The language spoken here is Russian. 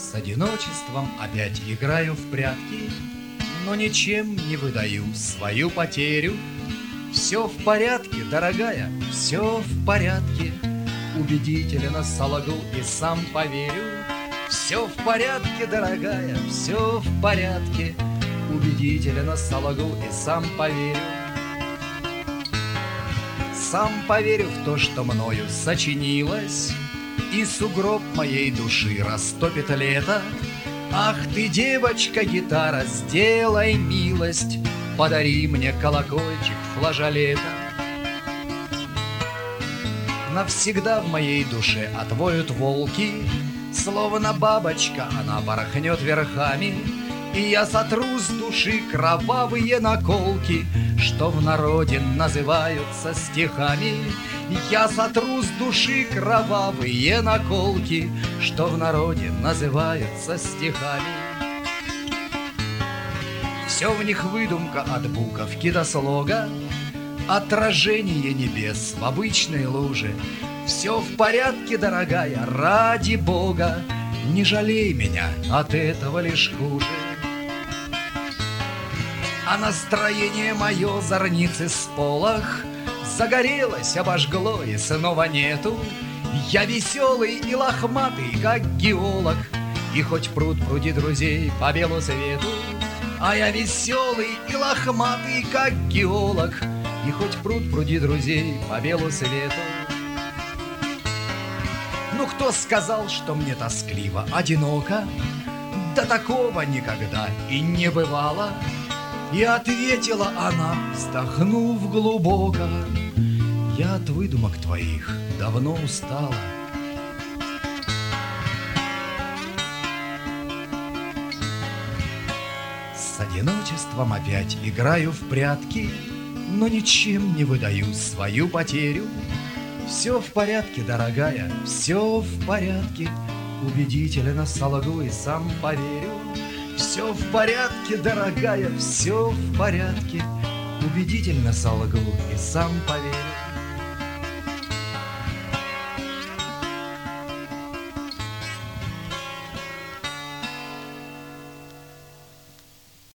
С одиночеством опять играю в прятки, но ничем не выдаю свою потерю. Все в порядке, дорогая, все в порядке. Убедительно солгу и сам поверю. Все в порядке, дорогая, все в порядке. Убедительно солгу и сам поверю. Сам поверю в то, что мною сочинилось, и сугроб моей души растопит лето. Ах ты, девочка-гитара, сделай милость, подари мне колокольчик флажолета. Навсегда в моей душе отвоют волки, словно бабочка она порхнет верхами, и я сотру с души кровавые наколки, что в народе называются стихами. Я сотру с души кровавые наколки, что в народе называются стихами. Все в них выдумка от буковки до слога, отражение небес в обычной луже. Все в порядке, дорогая, ради Бога, не жалей меня, от этого лишь хуже. А настроение мое зорницы сполох, загорелось, обожгло и снова нету. Я веселый и лохматый, как геолог, и хоть пруд пруди друзей по белу свету. А я веселый и лохматый, как геолог, и хоть пруд пруди друзей по белу свету. Ну кто сказал, что мне тоскливо, одиноко? Да такого никогда и не бывало. И ответила она, вздохнув глубоко: я от выдумок твоих давно устала. С одиночеством опять играю в прятки, но ничем не выдаю свою потерю. Все в порядке, дорогая, все в порядке. Убедительно солгу и сам поверю. Все в порядке, дорогая, все в порядке. Убедительно солгу и сам поверю.